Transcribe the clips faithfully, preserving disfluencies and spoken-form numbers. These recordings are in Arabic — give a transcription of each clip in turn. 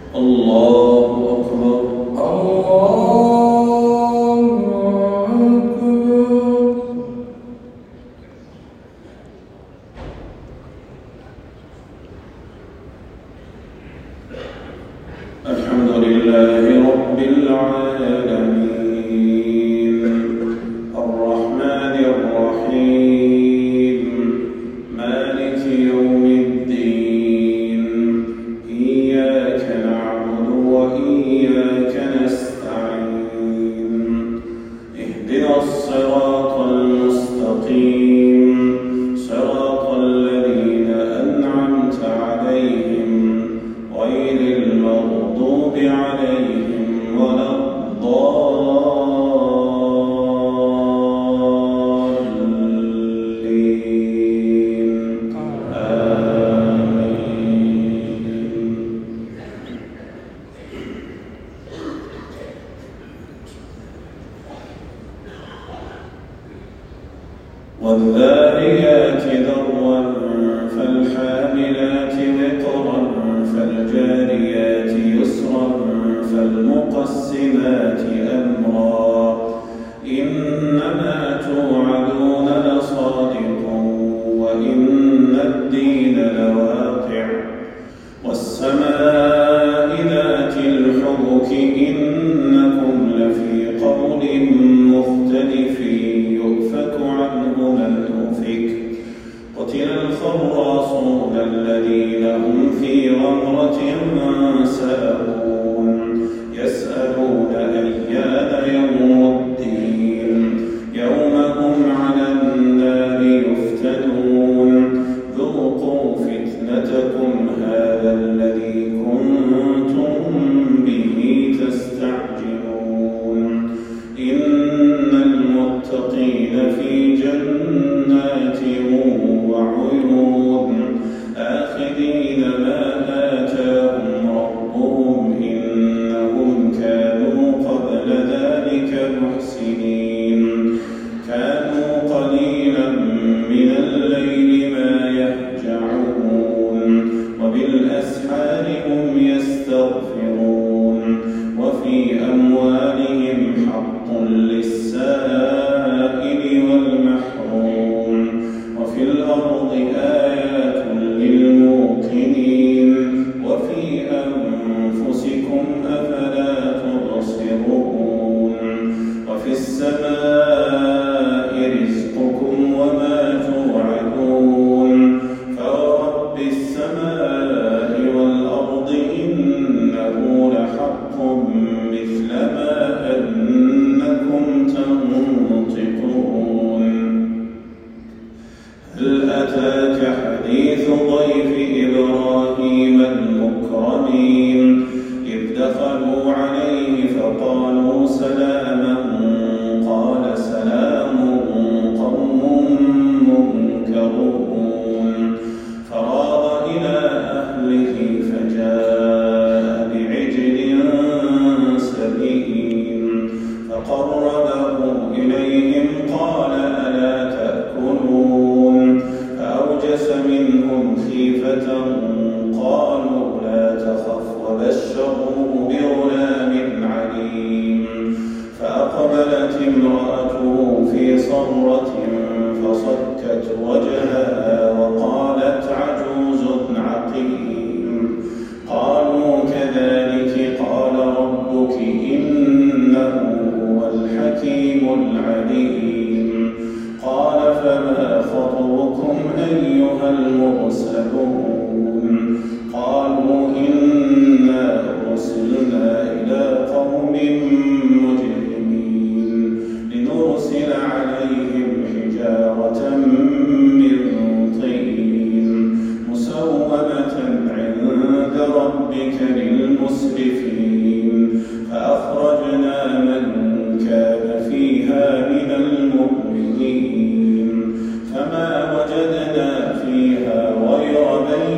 الله أكبر. الله أكبر. الحمد لله رب العالمين الرحمن الرحيم مالك يوم الدين إياك نعبد وإياك نستعين اهدنا الصراط المستقيم صراط الذين أنعمت عليهم غير المغضوب عليهم ولا الضالين آمين. والذاريات ذروا فالحاملات وقرا فالجاريات يسرا فالمقسمات أمرا إنما توعدون لصادق وإن الدين لواقع والسماء ذات الحبك إنكم لفي قول مختلف يؤفك عنه من أفك قتل الخراصون الذين هم في غمرة ساهون يسألون أيان يوم الدين يوم هم على النار يفتنون ذوقوا فتنتكم هذا الذي كنتم به تستعجلون إن المتقين في جنات وعيون آخذين ما آتاهم ربهم إنهم كانوا قبل ذلك محسنين كانوا قليلا من الليل ما يهجعون وبالأسحار هم يستغفرون وفي أموالهم حق للسائل والمحروم وفي الأرض آيات للموقنين وفي أنفسكم أفلا تبصرون وفي السماء رزقكم وما توعدون فورب السماء والأرض إنه لحق مثل ما أنكم تنطقون هل أتاك حديث ضيف إبراهيم المكرمين إذ دخلوا عليه فقالوا سلاما قال سلام قوم منكرون فراغ إلى أهله فجاء بعجل سمين فقربه إليهم قال ألا تأكلون فأوجس منهم خيفة قالوا لا تخف وبشروه بغلام عليم فأقبلت امرأته في صرة فصكت وجهها وقالت عجوز عقيم قالوا كذلك قال ربك إنه هو الحكيم العليم قال فما خطبكم أيها المرسلون قالوا إنا أرسلنا إلى قوم مجرمين لنرسل عليهم حجارة من طين مسومة عند ربك للمسرفين فأخرجنا من كان فيها من المؤمنين فما وجدنا فيها غير بيت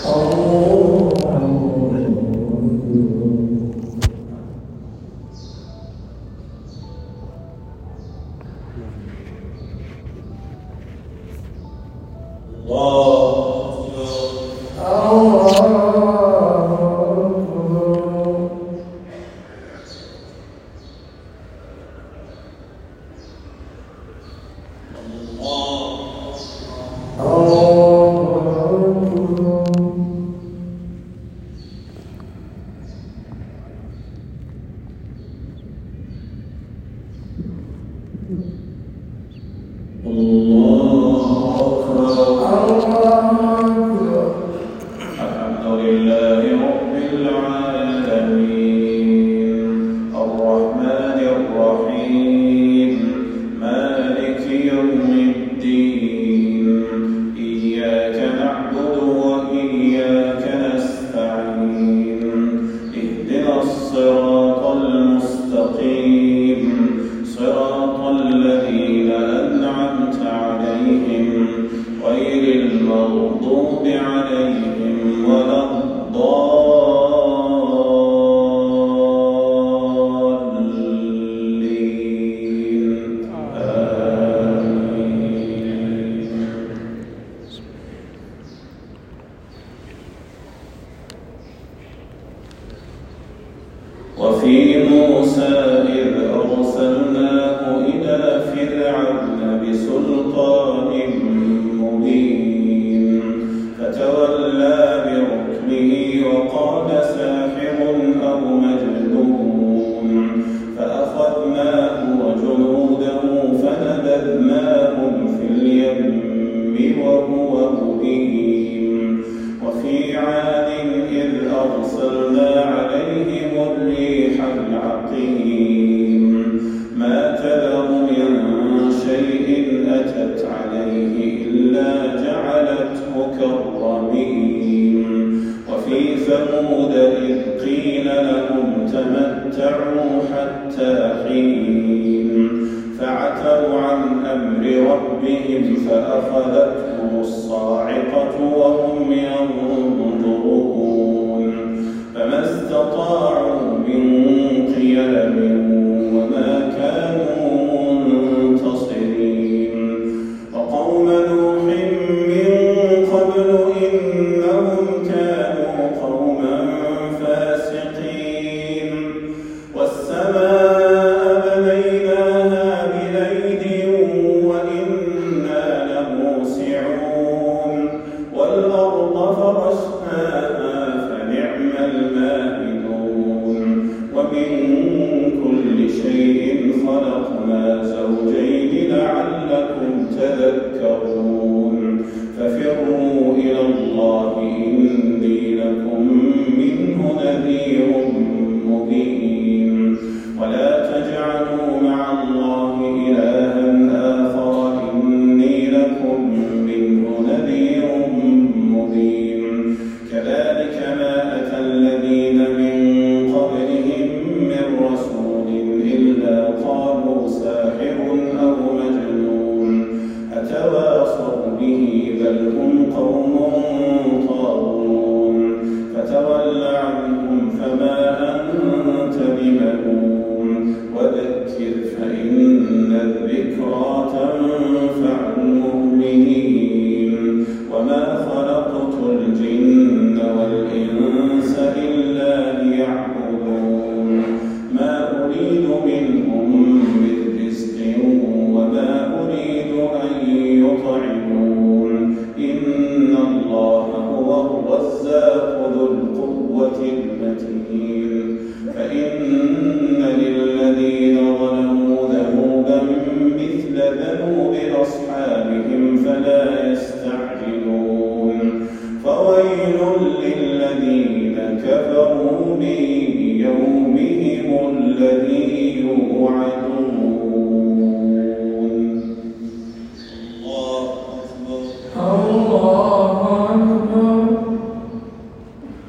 وفي موسى إذ أرسلناه إلى فرعون بسلطان مبين فتولى بركنه وقال ساحر أو مجنون فأخذناه وجنوده فنبذناهم في اليم وهو مبين. وفي عاد إذ أرسلنا عليهم الريح العقيم ما تذر من شيء أتت عليه إلا جعلته كالرميم. وفي ثمود إذ قيل لهم تمتعوا حتى حين فعتوا عن أمر ربهم فأخذتهم الصاعقة وهم ينظرون فما استطاعوا من قيام وما كانوا منتصرين. وقوم نوح من قبل إنهم كانوا قوما فاسقين. والسماء بنيناها بأيد وإنا لموسعون والأرض فرشناها فنعم الماهدون. ومن كل شيء خلقنا زوجين لعلكم تذكرون. ففروا إلى الله إني لكم منه نذير مبين. ولا تجعلوا مع الله إلها آخر إني لكم منه نذير مبين. كذلك ما أتى الذين من قبلهم من رسول إلا قالوا ساحر أو مجنون أتواصوا به بل هم قوم طاغون. فتول عنهم فما أنت بملوم وذكر فإن الذكرى تنفع المؤمنين. وما خلقت الجن والإنس إلا ليعبدون ما أريد منهم من رزق وما أريد أن يطعمون إن الله هو الرزاق ذو القوة المتين. فإن للذين ظلموا ذنوبا مثل ذنوب أصحابهم فلا يستعجلون. فويل للذين كفروا